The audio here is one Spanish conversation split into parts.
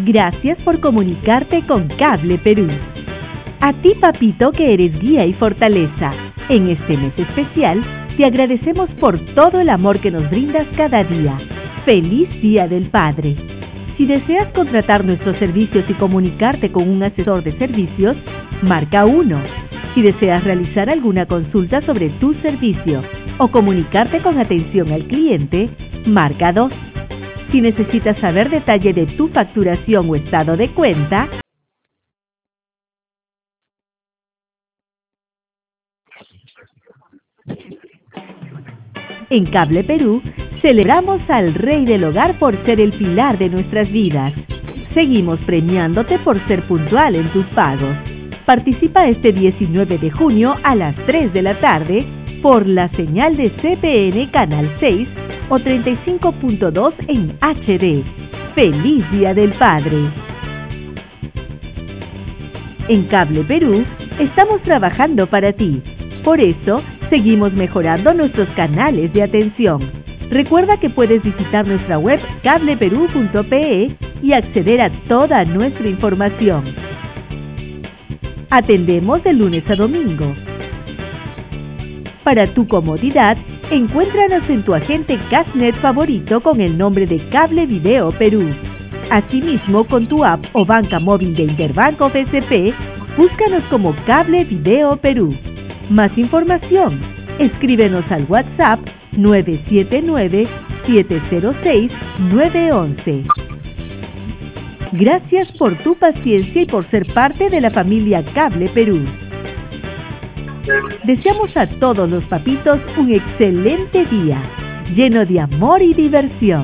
Gracias por comunicarte con Cable Perú. A ti, papito, que eres guía y fortaleza. En este mes especial, te agradecemos por todo el amor que nos brindas cada día. ¡Feliz Día del Padre! Si deseas contratar nuestros servicios y comunicarte con un asesor de servicios, marca 1. Si deseas realizar alguna consulta sobre tu servicio o comunicarte con atención al cliente, marca 2. Si necesitas saber detalle de tu facturación o estado de cuenta, en Cable Perú, celebramos al Rey del Hogar por ser el pilar de nuestras vidas. Seguimos premiándote por ser puntual en tus pagos. Participa este 19 de junio a las 3 de la tarde por la señal de CPN Canal 6 o 35.2 en HD. ¡Feliz Día del Padre! En Cable Perú, estamos trabajando para ti. Por eso, seguimos mejorando nuestros canales de atención. Recuerda que puedes visitar nuestra web cableperú.pe y acceder a toda nuestra información. Atendemos de lunes a domingo. Para tu comodidad, encuéntranos en tu agente Cashnet favorito con el nombre de Cable Video Perú. Asimismo, con tu app o banca móvil de Interbank o BCP, búscanos como Cable Video Perú. Más información, escríbenos al WhatsApp 979-706-911. Gracias por tu paciencia y por ser parte de la familia Cable Perú. Deseamos a todos los papitos un excelente día, lleno de amor y diversión.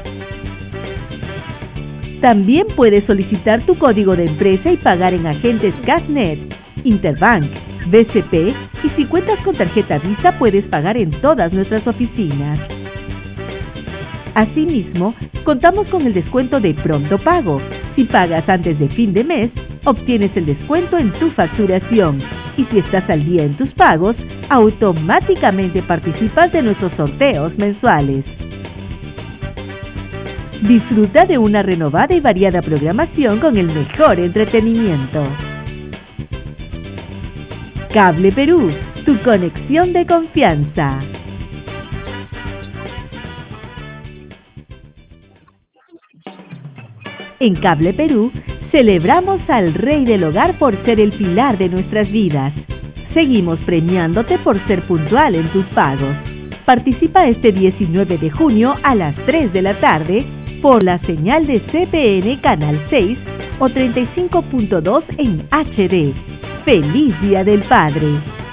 También puedes solicitar tu código de empresa y pagar en agentes Cashnet, Interbank, BCP, y si cuentas con tarjeta Visa puedes pagar en todas nuestras oficinas. Asimismo, contamos con el descuento de Pronto Pago. Si pagas antes de fin de mes, obtienes el descuento en tu facturación. Y si estás al día en tus pagos, automáticamente participas de nuestros sorteos mensuales. Disfruta de una renovada y variada programación con el mejor entretenimiento. Cable Perú, tu conexión de confianza. En Cable Perú, celebramos al Rey del Hogar por ser el pilar de nuestras vidas. Seguimos premiándote por ser puntual en tus pagos. Participa este 19 de junio a las 3 de la tarde por la señal de CPN Canal 6 o 35.2 en HD. ¡Feliz Día del Padre!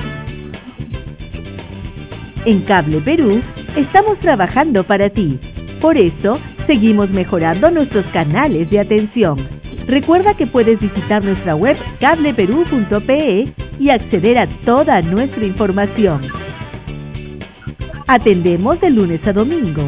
En Cable Perú, estamos trabajando para ti. Por eso, seguimos mejorando nuestros canales de atención. Recuerda que puedes visitar nuestra web cableperú.pe y acceder a toda nuestra información. Atendemos de lunes a domingo.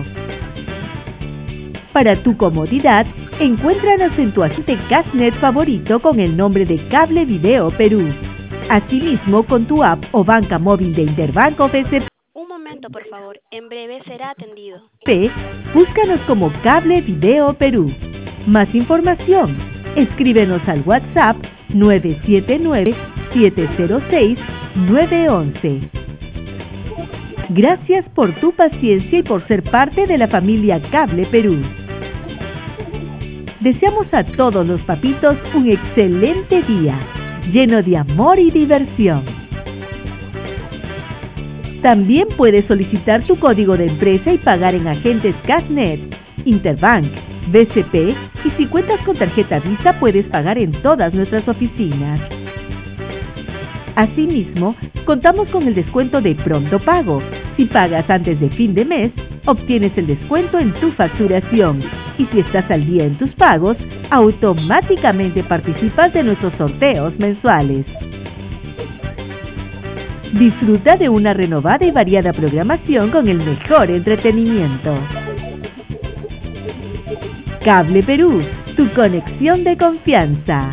Para tu comodidad, encuéntranos en tu agente Cashnet favorito con el nombre de Cable Video Perú. Asimismo, con tu app o banca móvil de Interbank o BCP. Un momento, por favor. En breve será atendido. Búscanos como Cable Video Perú. Más información, escríbenos al WhatsApp 979-706-911. Gracias por tu paciencia y por ser parte de la familia Cable Perú. Deseamos a todos los papitos un excelente día, lleno de amor y diversión. También puedes solicitar tu código de empresa y pagar en agentes Cashnet, Interbank, BCP, y si cuentas con tarjeta Visa puedes pagar en todas nuestras oficinas. Asimismo, contamos con el descuento de Pronto Pago. Si pagas antes de fin de mes, obtienes el descuento en tu facturación. Y si estás al día en tus pagos, automáticamente participas de nuestros sorteos mensuales. Disfruta de una renovada y variada programación con el mejor entretenimiento. Cable Perú, tu conexión de confianza.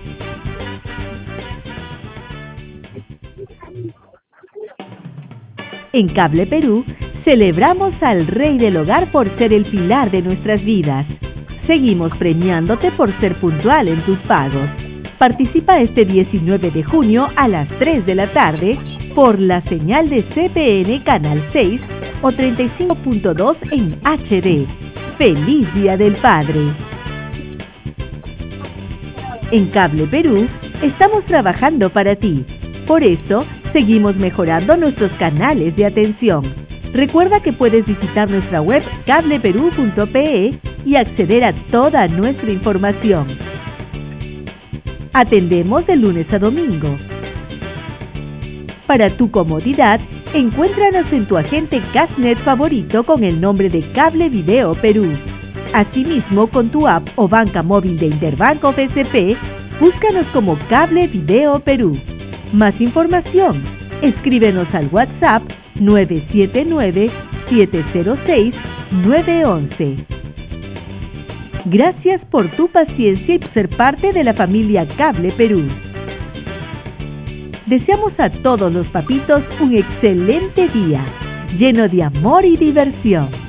En Cable Perú, celebramos al Rey del Hogar por ser el pilar de nuestras vidas. Seguimos premiándote por ser puntual en tus pagos. Participa este 19 de junio a las 3 de la tarde por la señal de CPN Canal 6 o 35.2 en HD. ¡Feliz Día del Padre! En Cable Perú estamos trabajando para ti. Por eso, seguimos mejorando nuestros canales de atención. Recuerda que puedes visitar nuestra web cableperú.pe y acceder a toda nuestra información. Atendemos de lunes a domingo. Para tu comodidad, encuéntranos en tu agente Cashnet favorito con el nombre de Cable Video Perú. Asimismo, con tu app o banca móvil de Interbanco BCP, búscanos como Cable Video Perú. Más información, escríbenos al WhatsApp 979-706-911. Gracias por tu paciencia y por ser parte de la familia Cable Perú. Deseamos a todos los papitos un excelente día, lleno de amor y diversión.